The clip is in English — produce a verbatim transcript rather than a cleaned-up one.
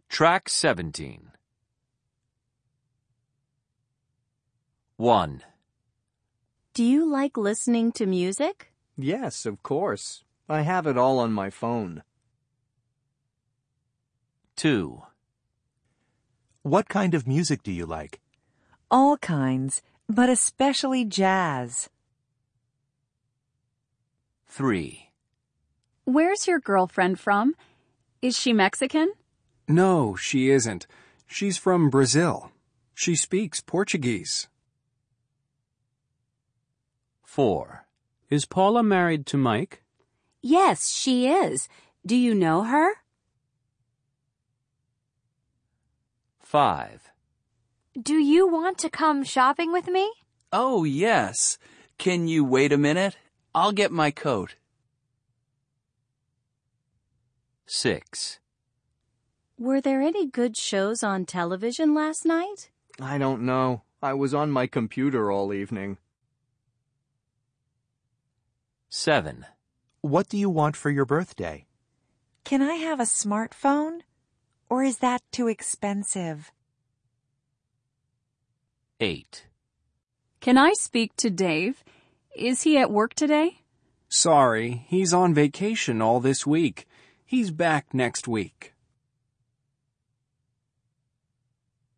Track seventeen. one. Do you like listening to music? Yes, of course. I have it all on my phone. two. What kind of music do you like? All kinds, but especially jazz. three. Where's your girlfriend from? Is she Mexican? No, she isn't. She's from Brazil. She speaks Portuguese. four. Is Paula married to Mike? Yes, she is. Do you know her? five. Do you want to come shopping with me? Oh, yes. Can you wait a minute? I'll get my coat. six. Were there any good shows on television last night? I don't know. I was on my computer all evening. seven. What do you want for your birthday? Can I have a smartphone? Or is that too expensive? eight. Can I speak to Dave? Is he at work today? Sorry, he's on vacation all this week. He's back next week.